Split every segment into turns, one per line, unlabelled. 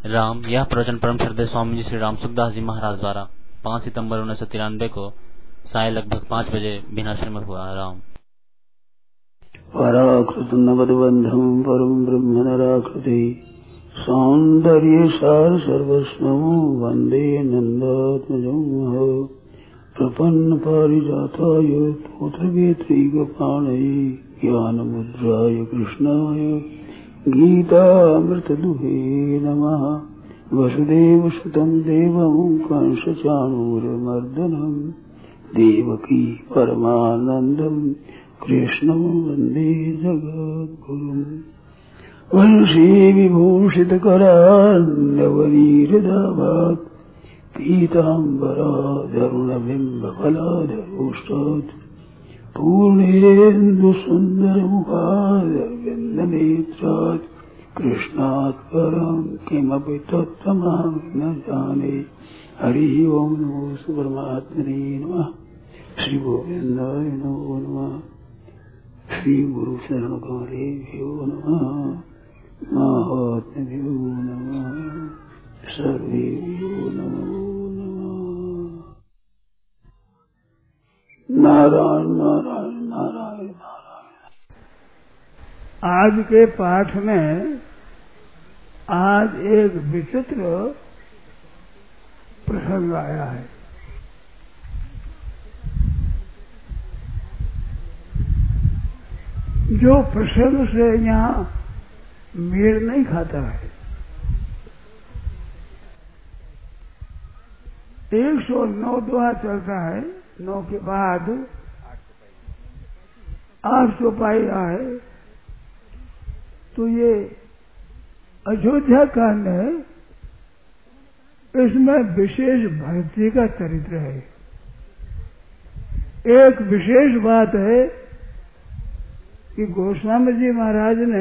राम। यह प्रवचन परम श्रद्धेय स्वामी जी श्री राम सुखदास जी महाराज द्वारा 5 सितंबर 1993 को साय लगभग 5 बजे बिनाश्रम में हुआ। राम।
पराकृत नवदबंधम परम ब्रह्म नराकृति सौंदर्य सार सर्वस्वं वंदे नंदात्मजं प्रपन्न पारिजाताय पुत्रवेत्रैकपाणये ज्ञानमुद्राय कृष्णाय गीतामृतदुहे नमः। वसुदेवसुतं देवं कंसचाणूरमर्दनं देवकी परमानन्दं कृष्णं वन्दे जगद्गुरुम्। वंशी विभूषितकरान्नवनीरदाभात् पीताम्बराधरुणबिम्बफलाधरोष्टात् पूर्णेन्दुसुन्दरमुखारविन्दनेत्रात् कृष्णात् परं किमपि तत्त्वमहं न जाने। हरि ओं नमो परमात्मने नमः। श्री गोविन्दाय नमो नमः। श्री गुरु शरण कमलेभ्यो नमः। महात्म्यो नमः। सर्वेभ्यो नमो नमः। नारायण नारायण नारायण नारायण।
आज के पाठ में आज एक विचित्र प्रसंग आया है। जो प्रसंग से यहाँ मेल नहीं खाता है। 109 दोहा चलता है, 9 के बाद 800 पाया है। तो ये अयोध्या कांड है, इसमें विशेष भक्ति का चरित्र है। एक विशेष बात है कि गोस्वामी जी महाराज ने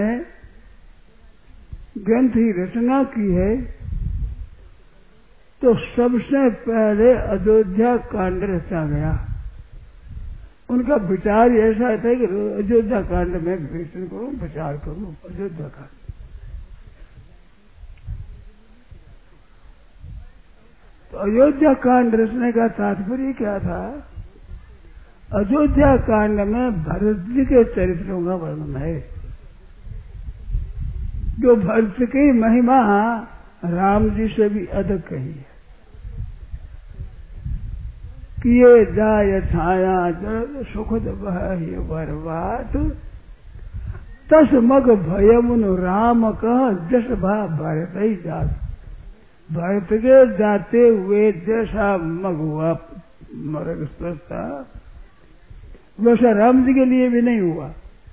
ग्रंथ की रचना की है, तो सबसे पहले अयोध्या कांड रचा गया। उनका विचार ऐसा था कि अयोध्या कांड में विवेचन करूं, विचार करूं अयोध्या कांड। तो अयोध्या कांड रचने का तात्पर्य क्या था? अयोध्या कांड में भरत जी के चरित्रों का वर्णन है। जो भरत की महिमा राम जी से भी अधिक कही है। किए जाय छाया जल सुखद बहि बरबात तस मग भयमुन राम कह जस भा भरत ही जात। भरत के जाते हुए जैसा मग हुआ मर्ग स्वस्था, वैसा राम जी के लिए भी नहीं हुआ।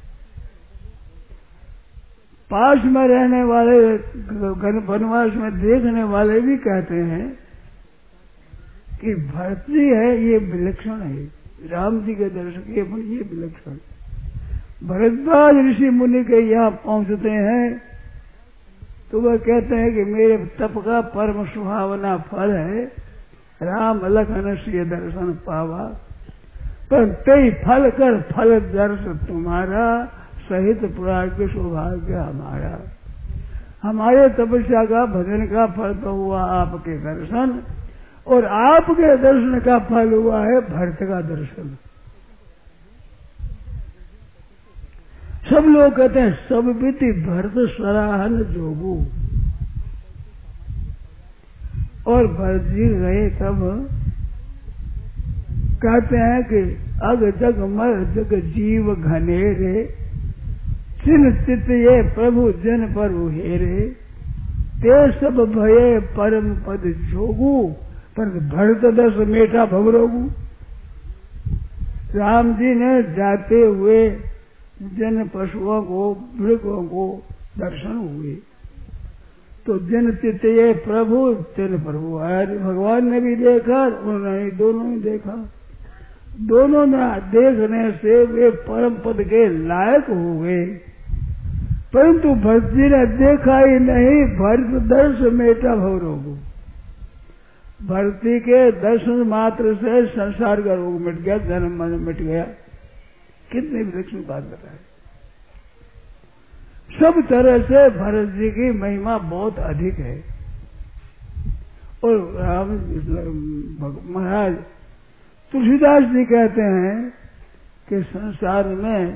पास में रहने वाले वनवास में देखने वाले भी कहते हैं कि भरत जी है ये विलक्षण है, राम जी के दर्शन ये विलक्षण। भरद्वाज ऋषि मुनि के यहाँ पहुंचते हैं तो वह कहते हैं कि मेरे तप का परम सुहावना फल है राम लखन सिय दर्शन पावा, पर कई फल कर फल दर्श तुम्हारा सहित पुराण सौभाग्य हमारा। हमारे तपस्या का भजन का फल तो हुआ आपके दर्शन, और आपके दर्शन का फल हुआ है भरत का दर्शन। सब लोग कहते हैं सब बीती भरत सराहन जोगू। और भरत जी गए तब कहते हैं कि अग जग मर जग जीव घनेरे चिन चित ये प्रभु जन पर हेरे ते सब भये परम पद जोगू पर भरत दस मेटा भवरोगू। राम जी ने जाते हुए जन पशुओं को मृगों को दर्शन हुए तो जन चित ये प्रभु जन प्रभु आए। भगवान ने भी देखा, उन्होंने दोनों ही देखा। दोनों ने देखने से वे परम पद के लायक हो गए, परंतु भरत जी ने देखा ही नहीं। भरत दर्श मेटा भवरोगू। भरती के दर्शन मात्र से संसार का रोग मिट गया, जन्म मन मिट गया। कितनी विलक्षण बात बताए। सब तरह से भरत जी की महिमा बहुत अधिक है। और राम महाराज तुलसीदास जी कहते हैं कि संसार में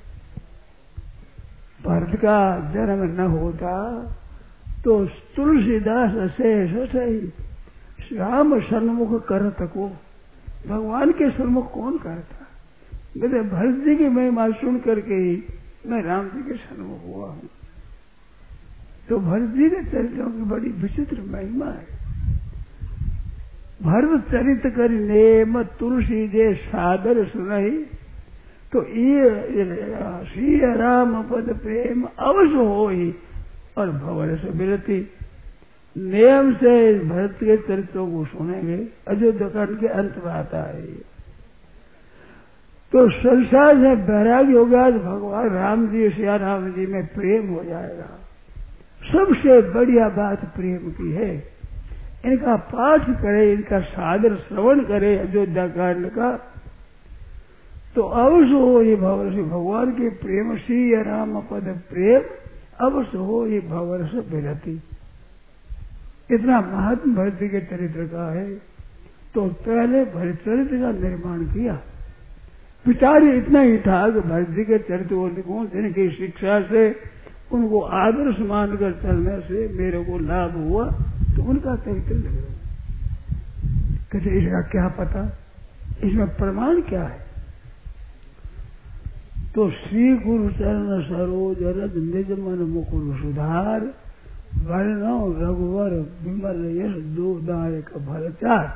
भरत का जन्म न होता तो तुलसीदास अशेष ही राम सन्मुख करत को, भगवान के सन्मुख कौन करता। मेरे भरत जी की महिमा सुन करके ही मैं राम जी के सन्मुख हुआ हूं। तो भरत जी के चरित्रों की बड़ी विचित्र महिमा है। भरत चरित कर नेम तुलसी जे सादर सुनई, तो ये श्री राम पद प्रेम अवश्य हो ही और भवर से विरति। नियम से भरत के चरित्रों को सुनेंगे। अयोध्या कांड के अंत में आता है ये। तो संसार से वैराग्य होगा तो भगवान राम जी श्री राम जी में प्रेम हो जाएगा। सबसे बढ़िया बात प्रेम की है। इनका पाठ करे, इनका सादर श्रवण करे अयोध्या कांड का, तो अवश्य हो ये भवर से भगवान के प्रेम, श्री राम पद प्रेम अवश्य हो ये भवर से विरति। इतना महात्म भरत के चरित्र का है। तो पहले भरत चरित्र का निर्माण किया। विचार इतना ही था कि भरत जी के चरित्र को लिखूं, जिनकी शिक्षा से उनको आदर्श मानकर चलने से मेरे को लाभ हुआ, तो उनका चरित्र लिखो। कहते इसका क्या पता, इसमें प्रमाण क्या है। तो श्री गुरु चरण सरोज रज निज मन मुकुर सुधार, वर्णो रघुवर विमल यश दो दायक भरचार।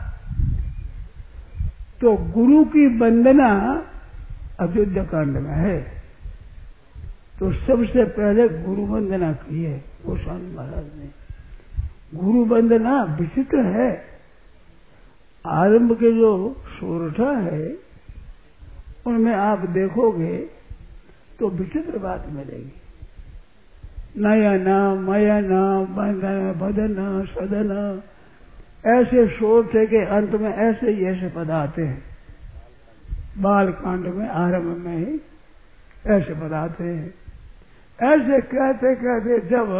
तो गुरु की वंदना अयोध्या कांड में है। तो सबसे पहले गुरु वंदना की है गोस्वामी महाराज ने। गुरु वंदना विचित्र है। आरंभ के जो सोरठा है उनमें आप देखोगे तो विचित्र बात मिलेगी। नयना मयना बंधन बदन सदन, ऐसे सोरठे के अंत में ऐसे ही ऐसे पद आते हैं। बाल कांड में आरंभ में ही ऐसे पद आते हैं। ऐसे कहते कहते जब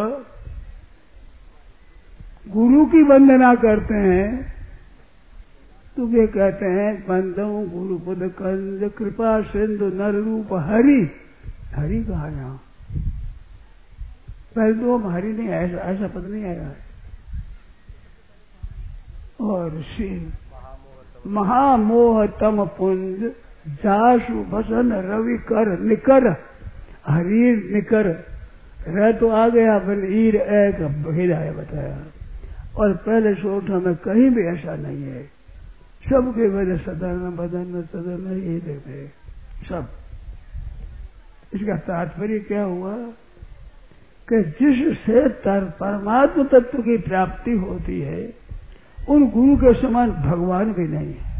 गुरु की वंदना करते हैं तो वे कहते हैं बंदो गुरुपद कंज कृपा सिंधु नर रूप हरि। हरि कहा यहाँ पहले तो हरि नहीं, ऐसा पद नहीं आया है। और श्री महामोहतम पुंज जासु भसन रवि कर निकर, हरीर निकर रह तो आ गया बल ईर एक भेदा है बताया। और पहले सोठा में कहीं भी ऐसा नहीं है। सबके वजह सदन बदन सदन ये देखते सब। इसका तात्पर्य क्या हुआ कि जिससे परमात्म तत्व की प्राप्ति होती है उन गुरु के समान भगवान भी नहीं है।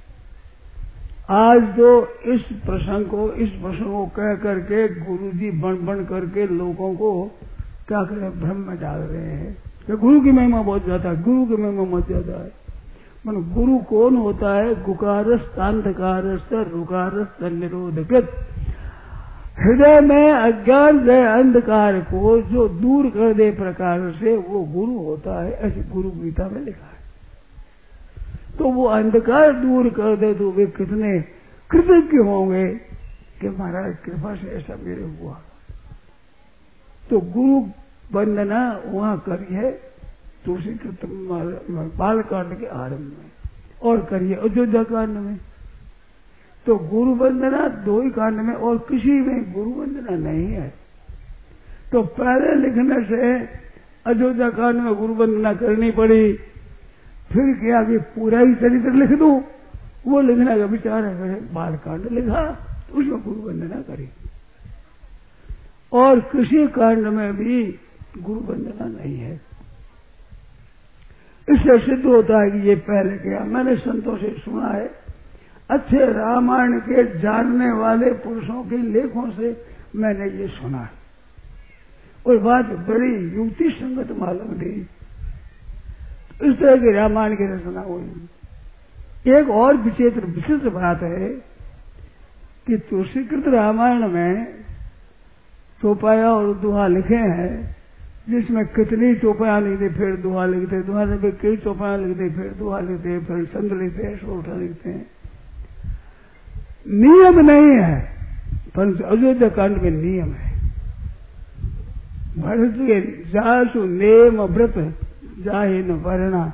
आज तो इस प्रसंग को कह करके गुरु जी बन करके लोगों को क्या करें भ्रम में डाल रहे हैं कि गुरु की महिमा बहुत ज्यादा है, गुरु की महिमा बहुत ज्यादा है। मन गुरु कौन होता है? गुकारस तांधकारस रुकारस निरोधकृत, हृदय में अज्ञान से अंधकार को जो दूर कर दे प्रकार से वो गुरु होता है। ऐसे गुरु गीता में लिखा है। तो वो अंधकार दूर कर दे तो वे कितने कृतज्ञ होंगे कि महाराज कृपा से ऐसा मेरे हुआ। तो गुरु वंदना वहां करिए तुलसी बाल कांड के आरंभ में और करिए अयोध्या कांड में। तो गुरु वंदना दो ही कांड में और किसी में गुरु वंदना नहीं है। तो पहले लिखने से अयोध्या कांड में गुरु वंदना करनी पड़ी। फिर क्या कि पूरा ही चरित्र लिख दो, वो लिखने का विचार है। बाल कांड लिखा उसमें गुरु वंदना करी। और किसी कांड में भी गुरु वंदना नहीं है। इससे सिद्ध होता है कि ये पहले क्या, मैंने संतों से सुना है, अच्छे रामायण के जानने वाले पुरुषों के लेखों से मैंने ये सुना है और बात बड़ी युक्ति संगत मालूम थी। इस तरह की रामायण की रचना हुई। एक और विचित्र बात है कि तुलसीकृत रामायण में चौपाया और दोहा लिखे हैं जिसमें कितनी चौपाया लिखते, फिर दुआ लिखते, दुआ में कई चौपाया लिखते, फिर दुआ लिखते, फिर संत लिखते, सोठा लिखते हैं। नियम नहीं है, परंतु अयोध्या कांड में नियम है। भरत के जासु नेम व्रत जाहि न वर्णा,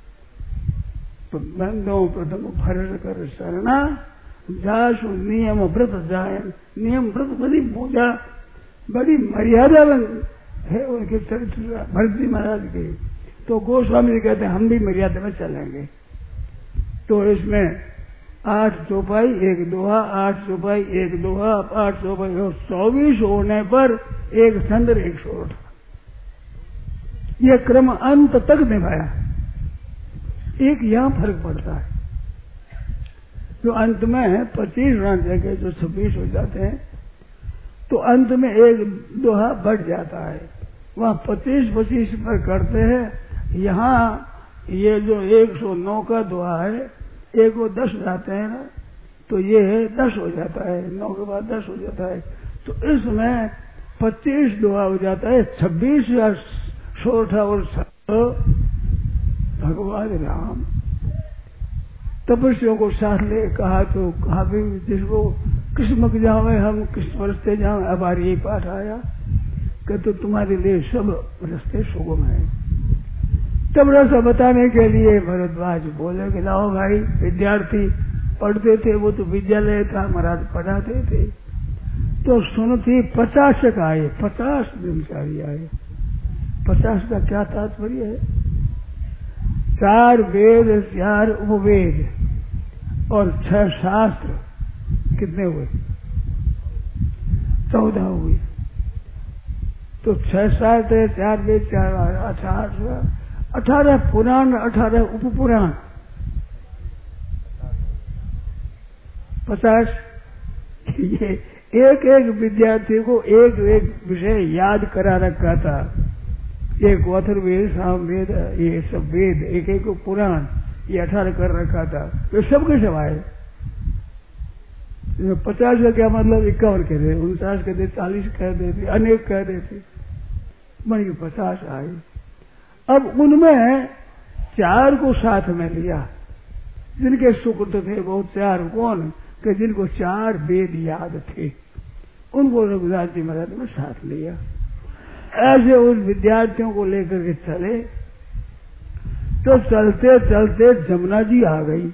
बंदो प्रथम भरत कर शरणा, जासु नियम व्रत जाय। नियम व्रत बड़ी पूजा, बड़ी मर्यादा है उनके चरित्र भरत जी महाराज के। तो गोस्वामी जी कहते हैं हम भी मर्यादा में चलेंगे। तो इसमें 8 चौपाई 1 दोहा, 8 चौपाई 1 दोहा, 8 चौपाई और 24 होने पर 1 संदर 1 सोठ, यह क्रम अंत तक निभाया। एक यहाँ फर्क पड़ता है, जो अंत में 25 रन जगह जो 26 हो जाते हैं, तो अंत में 1 दोहा बढ़ जाता है। वहाँ 25-25 पर करते हैं। यहाँ ये जो 109 का दोहा है, 1 को 10 जाते हैं ना, तो ये 10 हो जाता है, 9 के बाद 10 हो जाता है। तो इसमें 25 दोहा हो जाता है, 26 या 16 और 17 भगवान राम तपस्वियों को साथ ले कहा। तो कहा भी जिसको किस्मत जावे हम किस रस्ते जावे, अब आ यही पाठ आया कि तो तुम्हारे लिए सब रास्ते सुगम है। तब रास्ता बताने के लिए भरद्वाज बोले कि लाओ भाई, विद्यार्थी पढ़ते थे, वो तो विद्यालय था, महाराज पढ़ाते थे। तो सुनती 50 आए, 50 ब्रह्मचारी आए। 50 का क्या तात्पर्य है? 4 वेद, 4 उपवेद और 6 शास्त्र, कितने हुए? 14 हुए। तो 6 शास्त्र, 4 वेद, 4 18 पुराण, 18 उपपुराण, 50। ये एक विद्यार्थी को एक विषय याद करा रखा था। एक अथर्ववेद, सामवेद, ये सब वेद, एक पुराण, ये 18 कर रखा था। तो सबके सब आए। 50 का क्या मतलब? 51 कहते, 49 कहते, 40 कह देते, अनेक कह देते, बड़ी 50 आए। अब उनमें 4 को साथ में लिया, जिनके सुकृत थे बहुत। 4 कौन? कि जिनको 4 वेद याद थे, उनको रघुनाथ जी महाराज ने साथ लिया। ऐसे उन विद्यार्थियों को लेकर के चले। तो चलते चलते जमुना जी आ गई।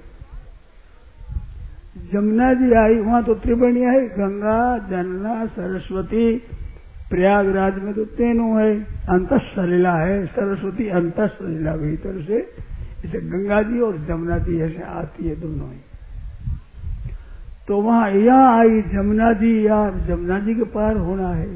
जमुना जी आई, वहां तो त्रिवेणियां है, गंगा, जमुना, सरस्वती। प्रयागराज में तो तीनों है, अंतःसलिला है, सरस्वती अंतःसलिला भीतर से, इसे गंगा जी और जमुना जी ऐसे आती है दोनों ही। तो वहां यहाँ आई जमुना जी, यार जमुना जी के पार होना है।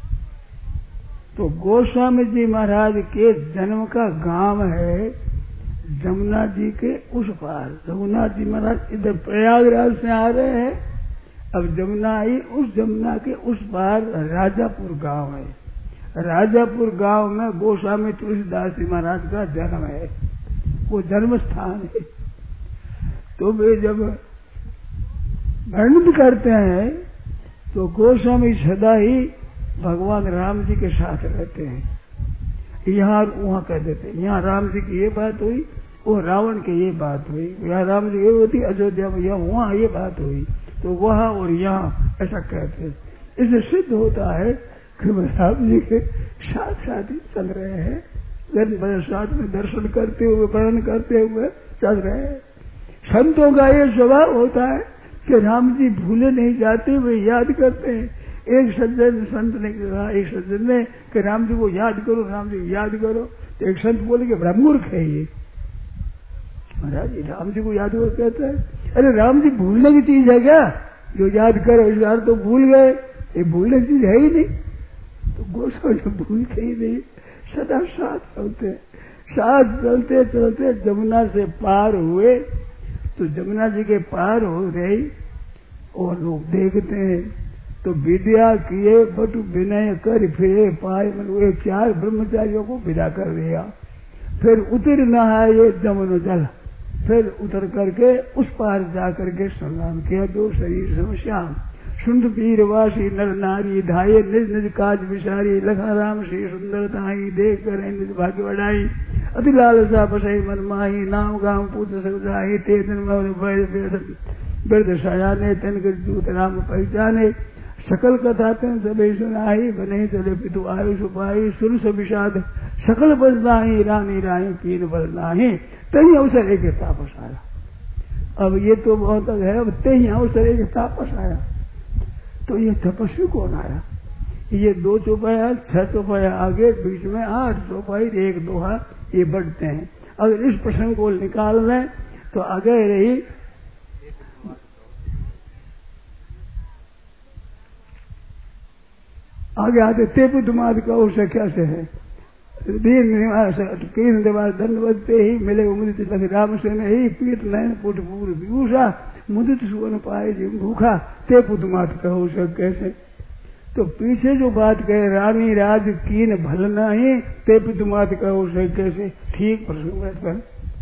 तो गोस्वामी जी महाराज के जन्म का गांव है जमुना जी के उस पार। रघुनाथ जी महाराज इधर प्रयागराज से आ रहे हैं, अब जमुना आई, उस जमुना के उस पार राजापुर गांव है। राजापुर गांव में गोस्वामी तुलसीदास जी महाराज का जन्म है, वो जन्म स्थान है। तो वे जब वर्णन करते हैं तो गोस्वामी सदा ही भगवान राम जी के साथ रहते हैं। यहाँ वहाँ कह देते हैं, यहाँ राम जी की ये बात हुई, वो रावण की ये बात हुई, यहाँ राम जी ये होती अयोध्या में, यहाँ वहाँ ये बात हुई, तो वहाँ और यहाँ ऐसा कहते हैं। इससे सिद्ध होता है कि राम जी के साथ साथ ही चल रहे हैं, साथ में दर्शन करते हुए, वर्णन करते हुए चल रहे हैं। संतों का ये स्वभाव होता है कि राम जी भूले नहीं जाते, वे याद करते हैं। एक सज्जन संत ने कहा, एक सज्जन ने कि राम जी को याद करो, राम जी को याद करो। तो एक संत बोले कि बड़ा मूर्ख है ये, महाराज राम जी को याद करो कहता है। अरे राम जी भूलने की चीज है क्या जो याद करो? इस बार तो भूल गए, ये भूलने की चीज है ही नहीं। तो गोस्वामी भूलते ही नहीं, सदा साथ चलते, साथ चलते चलते जमुना से पार हुए। तो जमुना जी के पार हो गई और लोग देखते हैं तो विद्या किए बटु विनय कर फिरे पाए, मतलब 4 ब्रह्मचारियों को विदा कर दिया। फिर उतर नहाए जमुन जल, फिर उतर करके उस पार जा करके स्नान किया। 2 शरीर श्याम, सुंद पीरवासी नर नारी धाये निज निज काज विसारी लखा राम श्री सुंदर ताई देख कर निज भाग्य बढ़ाई अति लालसा बसाई मन माही नाम गाम पुत्र सजाही ते दिन वृद्ध सजाने तन कर दूत राम पहचाने सकल कथा तेन सभी सुनाई बने चले पितु आयुष उपाई सुन विषाद सकल बल नाही रानी रानी कीन बल नाही तही अवसर एक तापस आया। अब ये तो बहुत है, अब तही अवसर एक तापस आया। तो ये तपस्वी कौन आया? ये 2 चौपाया 6 चौपाया आगे बीच में 8 चौपाई 1 दोहा ये बढ़ते हैं। अगर इस प्रसंग को निकाल लें तो आगे रही आगे आते ते पुतमाद का उसे कैसे है दीन देवार दंडवते ही मिले उमुदित लख राम से ही पीत नयन पुट पूर विभूषा मुदित सुवन पाए जिम भूखा ते पुतमात कहो सब कैसे। तो पीछे जो बात कहे रानी राज कीन भल नहीं ते पुतमात कहो सब कैसे, ठीक प्रसंग पर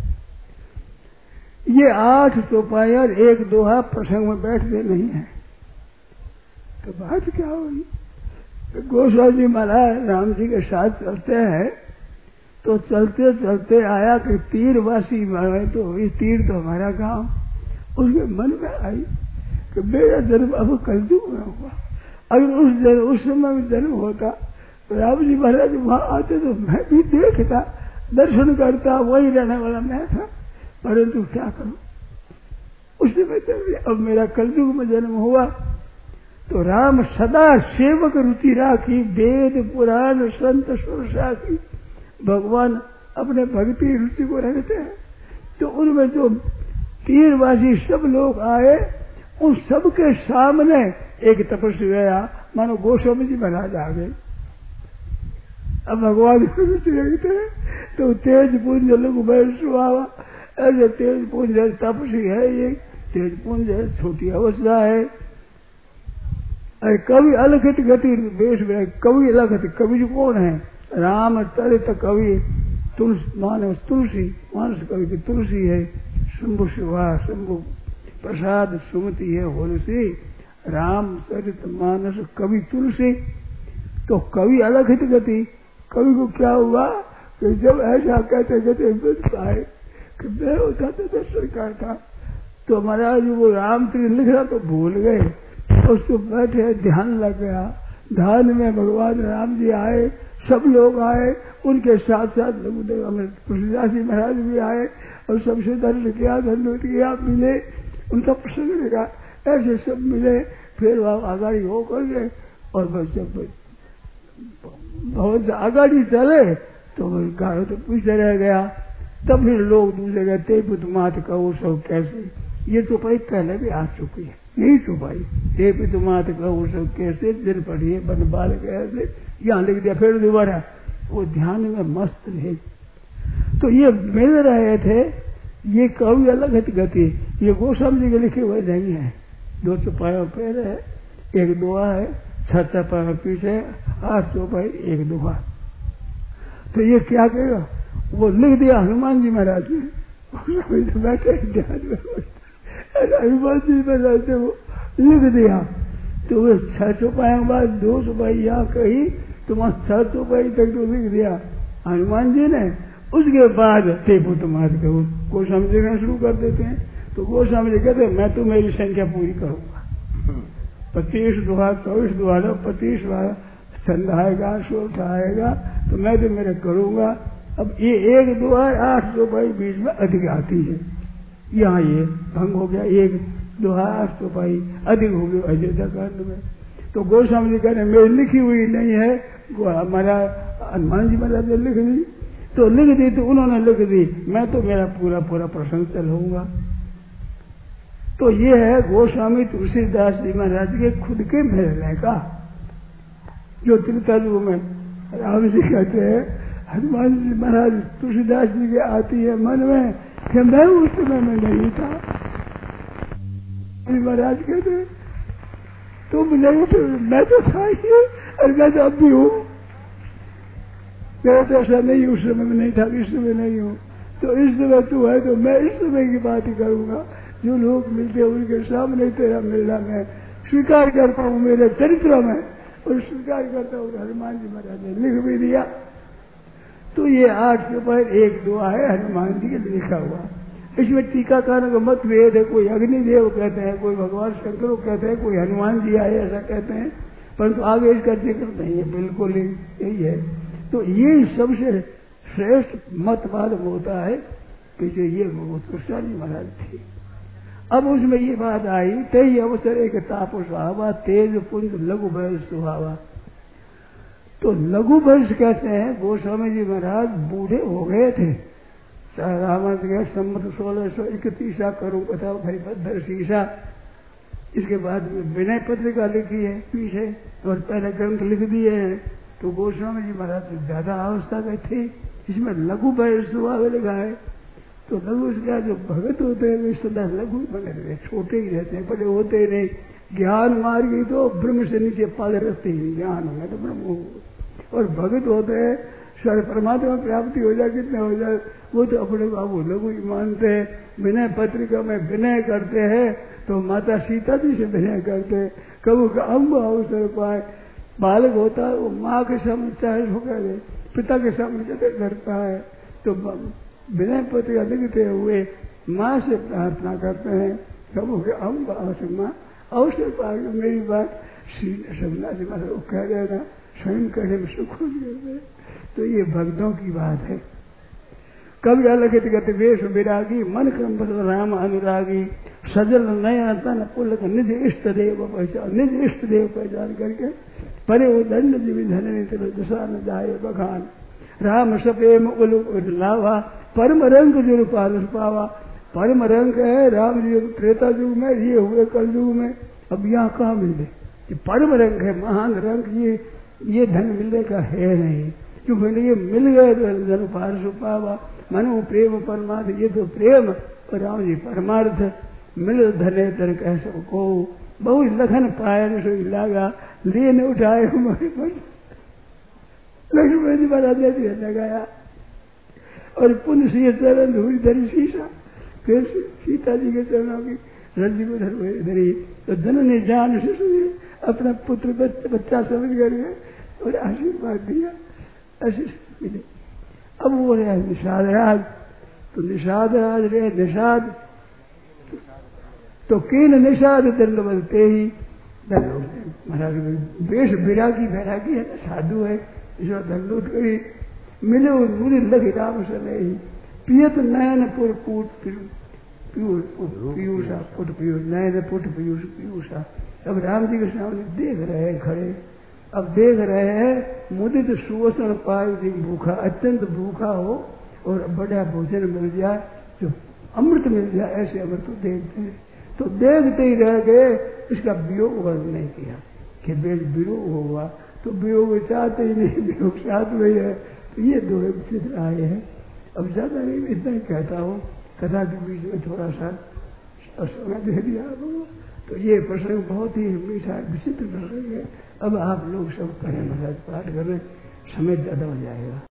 ये 8 चौपाई और 1 दोहा प्रसंग में बैठते नहीं है। तो बात क्या हुई? गोस्वामी जी महाराज राम जी के साथ चलते हैं तो चलते चलते आया कि तीरवासी मारे तो ये तीर तो हमारा गांव। उसके मन में आई कि मेरा जन्म अब कलयुग में हुआ, अगर उस समय में जन्म होता तो राम जी महाराज वहां आते तो मैं भी देखता दर्शन करता, वही रहने वाला मैं था, परंतु क्या करूं उस समय अब मेरा कलयुग में जन्म हुआ। तो राम सदा सेवक रुचि राखी वेद पुराण संत सुर साखी, भगवान अपने भक्ति रुचि को रखते हैं। तो उनमें जो तीरवासी सब लोग आए उन सब के सामने एक तपस्वी गया, मानो गोस्वामी जी महाराज आ गए। अब भगवान को रुचि रखते हैं तो तेज पुंज लोग सुहावा, ऐसे तेज पुंज तपस्वी है, ये तेज पुंज है, छोटी अवस्था है। कवि अलखित गति वेश में कवि अलखित, कवि जो कौन है? राम चरित कवि मानस तुलसी, मानस कवि की तुलसी है। शंभु शिवा शंभु प्रसाद सुमति है होलसी, राम चरित मानस कवि तुलसी। तो कवि अलखित गति, कवि को क्या हुआ कि जब ऐसा कहते कहते मिल पाए कि मैं होता तो दर्शन करता, तो महाराज वो राम तीर लिख रहा तो भूल गए, उसको बैठे ध्यान लग गया। ध्यान में भगवान राम जी आए, सब लोग आए, उनके साथ साथ तुलसीदास जी महाराज भी आए और सबसे दर्शन किया, धन्यवाद किया, मिले, उनका प्रसंग लगा, ऐसे सब मिले। फिर वह आगाड़ी हो कर गए और बस जब बहुत आगाड़ी चले तो गाड़ो तो पीछे रह गया। तब फिर लोग दूसरे गए ते पुतमात कहो सब कैसे। ये चौपाई पहले भी आ चुकी है, यही चौपाई ते पुतमात कहो सब कैसे दिन पढ़िए बन बाल कैसे, यहाँ लिख दिया। फिर दोबारा वो ध्यान में मस्त रहे। तो ये मिल रहे थे, ये कवि अलग है गति, ये गोस्वामी जी के लिखे हुए नहीं है। 2 चौपाई पहले है, 1 दोहा है, 6 चौपाई पीछे, 8 चौपाई 1 दोहा। तो ये क्या कहेगा? वो लिख दिया हनुमान जी महाराज ने, बैठे ध्यान में हनुमान जी महाराज ने वो लिख दिया। तो वो 6 चौपाई के बाद 2 चौपाई यहाँ कही, तो वहां 6 चौपाई तक तो लिख दिया हनुमान जी ने। उसके बाद टेपू तुम्हारे को समझना शुरू कर देते हैं। तो गोस्वामी जी कहते हैं मैं तो मेरी संख्या पूरी करूंगा, 25 दोहा 24 दोहा 25 छंद आएगा, शोठ आएगा, तो मैं तो मेरे करूंगा। अब ये 1 दोहा 8 चौपाई बीच में अधिक आती है, यहाँ ये भंग हो गया। 1 दोहा 8 चौपाई अधिक हो गई अयोध्या कांड में। तो गोस्वामी जी कहते मेरी लिखी हुई नहीं है, हमारा हनुमान जी महाराज ने लिख दी, तो लिख दी तो उन्होंने लिख दी, मैं तो मेरा पूरा पूरा प्रसंग चलूंगा। तो ये है गोस्वामी तुलसीदास जी महाराज के खुद के मिलने का, जो त्रितालु में राम जी कहते हैं हनुमान जी महाराज तुलसीदास जी के आती है मन में कि मैं उस समय में नहीं था। महाराज कहते तुम नहीं थे, मैं तो था ही और मैं तो अब भी हूँ। मैं तो ऐसा नहीं उस समय में नहीं था, इस समय नहीं हूँ। तो इस समय तू है तो मैं इस समय की बात ही करूंगा। जो लोग मिलते हैं उनके सामने तेरा मिलना मैं स्वीकार करता हूँ मेरे चरित्र में, और स्वीकार करता हूँ हनुमान जी महाराज ने लिख भी दिया। तो ये 8 के ऊपर 1 दुआ है हनुमान जी के लिखा हुआ। इसमें टीकाकारों का मतभेद है, कोई अग्निदेव कहते हैं, कोई भगवान शंकर को कहते हैं, कोई हनुमान जी आए ऐसा कहते हैं, परंतु आगे इसका जिक्र नहीं है, बिल्कुल ही यही है। तो ये सबसे श्रेष्ठ मत मालूम होता है कि जो ये उत्कृष्टाजी महाराज थे। अब उसमें ये बात आई, तई अवसर एक तापो सुहावा, तेज पुंज लघु भय सुहावा। तो लघु वर्ष कहते हैं, गोस्वामी जी महाराज बूढ़े हो गए थे। रामायण के सम्मत 1631 करूं बताओ भाई भद्र शीशा। इसके बाद में विनय पत्रिका लिखी है पीछे, और पहले ग्रंथ लिख दिए हैं। तो गोस्वामी जी महाराज ज्यादा अवस्था के थे, इसमें लघु वर्ष सुहावे लिखा है। तो लघु का जो भगत होते हैं वे सदा लघु बने रहते, छोटे ही रहते हैं, बड़े होते नहीं। ज्ञान मार्गी तो ब्रह्म से नीचे पाले रहते ही, ज्ञान होगा तो ब्रह्म हो। और भगत होते हैं सारे परमात्मा प्राप्ति हो जाए, कितने हो जाए, वो तो अपने बाबू लघु ही मानते हैं। विनय पत्रिका में विनय करते हैं तो माता सीता जी से विनय करते हैं। कबू का अम्ब अवसर पाए, बालक होता है वो माँ के सामने चाहे होकर पिता के सामने जगह करता है। तो विनय पत्रिका लिखते हुए माँ से प्रार्थना करते हैं, कबू के अम्ब अवसर पाए मेरी बात सबना से मतलब कह देना, स्वयं करने में सुख हो गए। तो ये भक्तों की बात है। कवि अलखित गत वेश विरागी, मन क्रम राम अनुरागी, सजल नयन तन पुलक निज इष्ट देव पहचान, निज इष्ट देव पहचान करके परे उदंड जीवी धन दशा न जाए बखान। राम सपेम उल लावा, परम रंग जो पारस पावा। परम रंग है राम जी त्रेता युग में, ये हुए कल युग में। अब यहाँ कहाँ मिले? ये परम रंग है, महान रंग। ये धन मिलने का है नहीं, क्योंकि ये मिल गए तो धन पारस पावा। मनो प्रेम परमार्थ, ये तो प्रेम और राम जी परमार्थ। मिल धने धन कह सबको, बहु लखन पायन सोई लागा, लेने उठाए हमारे पास। लक्ष्मण जी महाराज ने लगाया और पुण्य से चरण धूल धरी शीशा। फिर सीता जी के चरणों की रज्जु को धरी, तो धन ने जान से सुने, अपना पुत्र बच्चा समझ कर और आशीर्वाद दिया, आशीष मिले। अब वो रहे निषाद राज। तो निषाद राज रहे निषाद, तो किन निषाद दंड बलते ही महाराज वेश विरागी वैरागी है, साधु है, ईश्वर दंडोत करी। मिले और मुझे लगे राम समय ही, पियत नयन पुर पुट पीयूषा पुट पीयूष, नयन पुट पीयूष पीयूषा। अब राम जी के सामने देख रहे हैं खड़े, अब देख रहे हैं मुदित सुवसन पाए जी भूखा, अत्यंत भूखा हो और बड़ा भोजन मिल जाए, जो अमृत मिल जाए, ऐसे अमृत को देखते हैं। तो देखते ही रह गए, इसका वियोग वर्ग नहीं किया कि वियोग होगा। तो वियोग चाहते ही नहीं, वियोग साथ में है। तो ये दो चित्र आए हैं। अब ज्यादा नहीं, इतना ही कहता हूँ, कथा के बीच में थोड़ा सा समय दे दिया आपको। तो ये प्रसंग बहुत ही मीठा विचित्र प्रसंग है। अब आप लोग सब करें, महाराज पाठ करें, समय ज्यादा हो जाएगा।